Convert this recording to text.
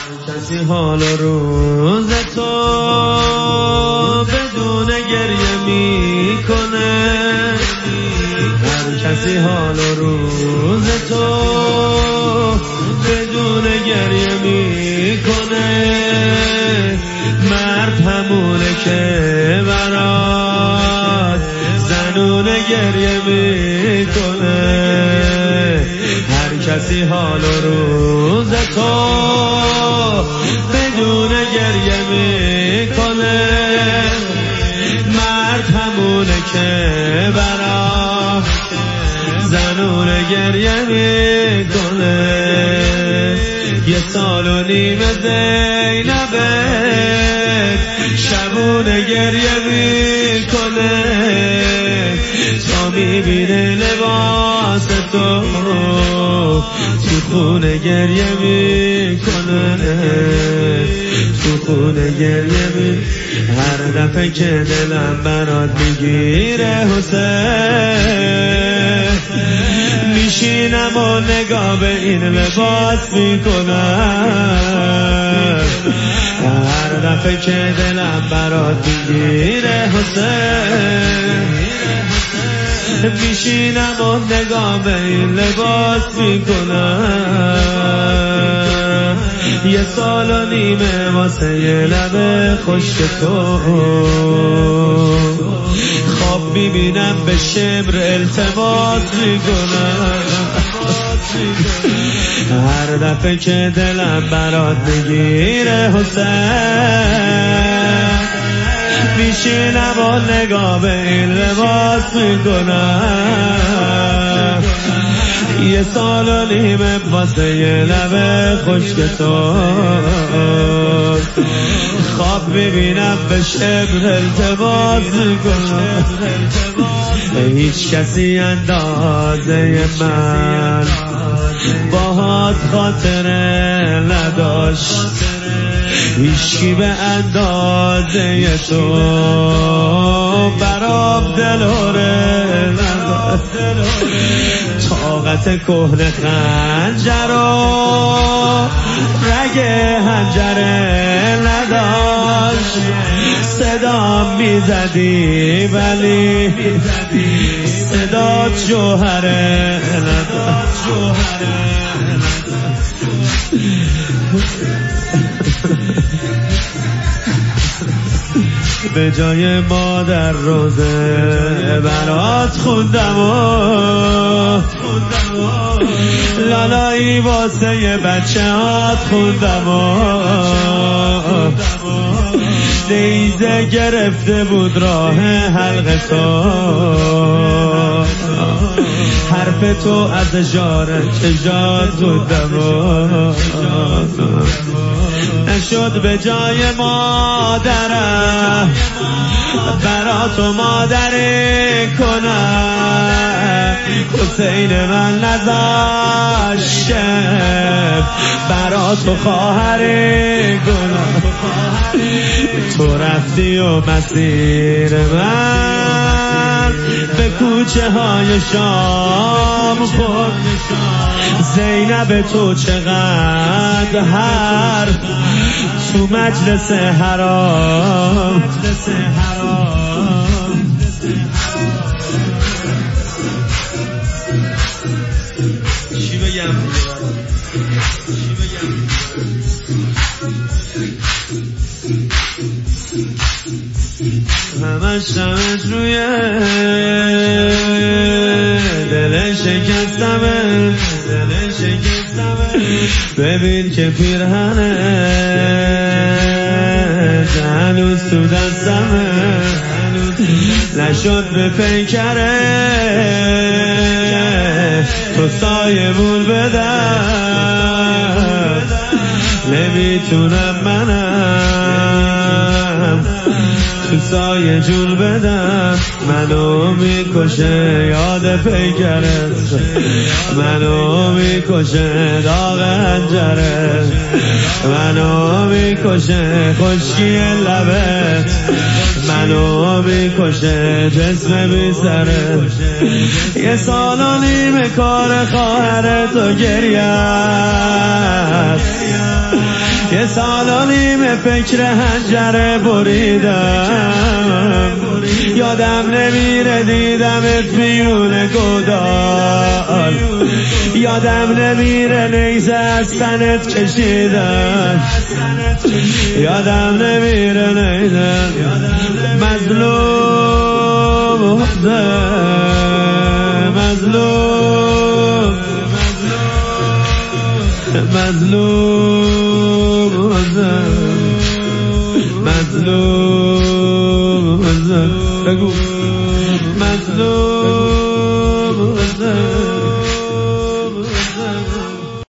کسی حال و روز تو بدون گریه میکنه، هر کسی حال و روز تو بدون گریه میکنه. مرد همونه که برات زنونه گریه میکنه، هر کسی حال و روز تو بدون گریه میکنه. مرد همونه که برات زنونه گریه میکنه. 1 سال و نیم زینبه شبونه گریه میکنه، تا میبینه لباس تو خونه گریه میکنه، تو خونه گریه میکنه. هر دفعه که دلم برات میگیره حسین، میشینم و نگاه به این لباس میکنم. هر دفعه که دلم برات میگیره حسین، میشینم و نگاه به این لباس میکنم. 1 سال و نیمه واسه یه لب خشک تو خواب میبینم، به شبر التماس میکنم. هر دفعه که دلم برات میگیره حسین، میشینم و نگاه به این لباس میکنم. 1 سال و نیمه واسه یه لب خشک تو خواب میبینم، به شبر التماس میکنم. هیچ کسی اندازه من باهات خاطره نداشت، هیچکی به اندازه تو برام دلوره نداشت. طاقت کهنه خنجر و رگ حنجره نداشت، صدا میزدی ولی صدا جوهره نداشت. به جای مادر روزه برات خوندم و لالایی واسه یه بچه هات خوندم و نیزه گرفته بود راه حلق تو، حرف تو از اشاره چشات بودم و نشد به جای مادرم براتو مادری کنم. حسین من نذاشته براتو خواهری کنم. تو رفتی و مسیر من به کوچه های شام خورد. زینب تو چقدر حرف تو مجلس حرام. چی بگم؟ همش روی دل شکستمه، ببین که پیرهنه هنوز تو دستمه، نشد به پیکره تو سایه بول بدم. نمیتونم منم تو سایه جول بدم، منو میکشه یاد پیکرت، منو میکشه داغ حنجره، منو میکشه خشکی لبت، منو میکشه جسم بی سره. 1 سال و نیم کار خواهرت و گریت، 1 یه سال و نیم فکر هنجره بریدم، یادم نمیره دیدمت میونه گودال، یادم نمیره نیزه از تنت کشیدن، یادم نمیره نیزه مظلوم مظلوم مظلوم مظلوم بگو مظلوم